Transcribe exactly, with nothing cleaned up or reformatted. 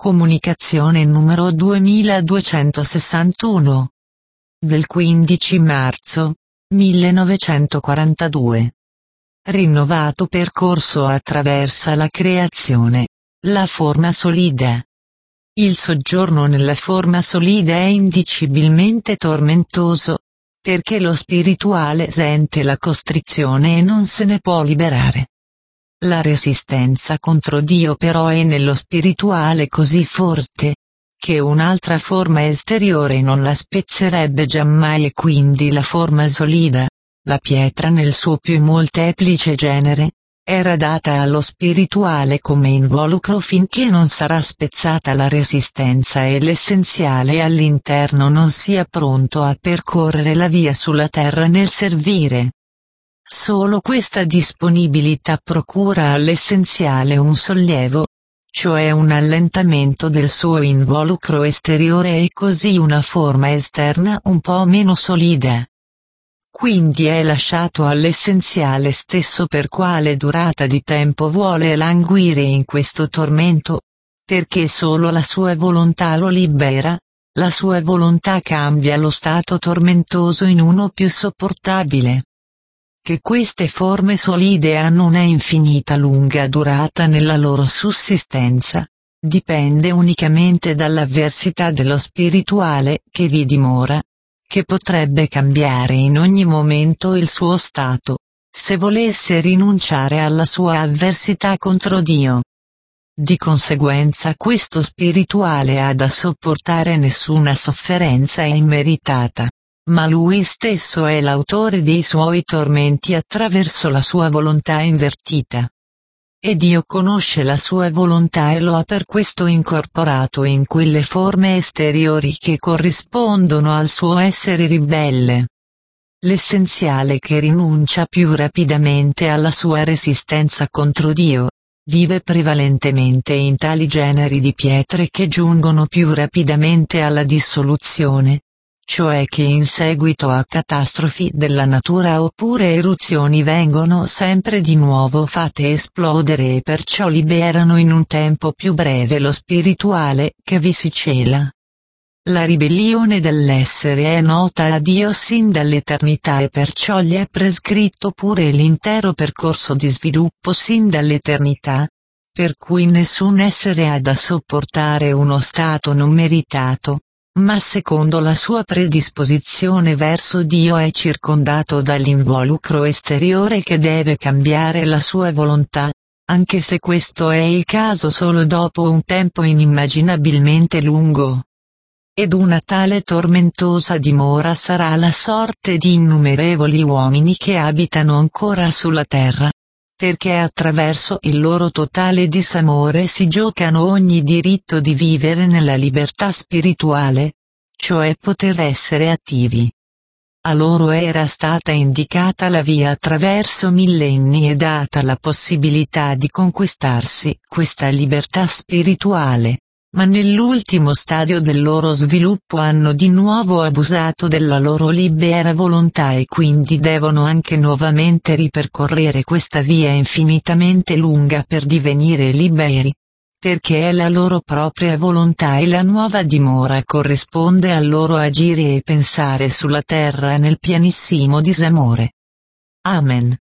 Comunicazione numero duemiladuecentosessantuno. Del quindici marzo millenovecentoquarantadue. Rinnovato percorso attraversa la creazione, la forma solida. Il soggiorno nella forma solida è indicibilmente tormentoso, perché lo spirituale sente la costrizione e non se ne può liberare. La resistenza contro Dio però è nello spirituale così forte, che un'altra forma esteriore non la spezzerebbe giammai, e quindi la forma solida, la pietra nel suo più molteplice genere, era data allo spirituale come involucro finché non sarà spezzata la resistenza e l'essenziale all'interno non sia pronto a percorrere la via sulla terra nel servire. Solo questa disponibilità procura all'essenziale un sollievo, cioè un allentamento del suo involucro esteriore e così una forma esterna un po' meno solida. Quindi è lasciato all'essenziale stesso per quale durata di tempo vuole languire in questo tormento, perché solo la sua volontà lo libera, la sua volontà cambia lo stato tormentoso in uno più sopportabile. Che queste forme solide hanno una infinita lunga durata nella loro sussistenza, dipende unicamente dall'avversità dello spirituale che vi dimora, che potrebbe cambiare in ogni momento il suo stato, se volesse rinunciare alla sua avversità contro Dio. Di conseguenza questo spirituale ha da sopportare nessuna sofferenza immeritata. Ma lui stesso è l'autore dei suoi tormenti attraverso la sua volontà invertita. E Dio conosce la sua volontà e lo ha per questo incorporato in quelle forme esteriori che corrispondono al suo essere ribelle. L'essenziale che rinuncia più rapidamente alla sua resistenza contro Dio, vive prevalentemente in tali generi di pietre che giungono più rapidamente alla dissoluzione, cioè che in seguito a catastrofi della natura oppure eruzioni vengono sempre di nuovo fatte esplodere e perciò liberano in un tempo più breve lo spirituale che vi si cela. La ribellione dell'essere è nota a Dio sin dall'eternità e perciò gli è prescritto pure l'intero percorso di sviluppo sin dall'eternità, per cui nessun essere ha da sopportare uno stato non meritato, ma secondo la sua predisposizione verso Dio è circondato dall'involucro esteriore che deve cambiare la sua volontà, anche se questo è il caso solo dopo un tempo inimmaginabilmente lungo. Ed una tale tormentosa dimora sarà la sorte di innumerevoli uomini che abitano ancora sulla terra, perché attraverso il loro totale disamore si giocano ogni diritto di vivere nella libertà spirituale, cioè poter essere attivi. A loro era stata indicata la via attraverso millenni e data la possibilità di conquistarsi questa libertà spirituale, ma nell'ultimo stadio del loro sviluppo hanno di nuovo abusato della loro libera volontà e quindi devono anche nuovamente ripercorrere questa via infinitamente lunga per divenire liberi, perché è la loro propria volontà e la nuova dimora corrisponde al loro agire e pensare sulla terra nel pienissimo disamore. Amen.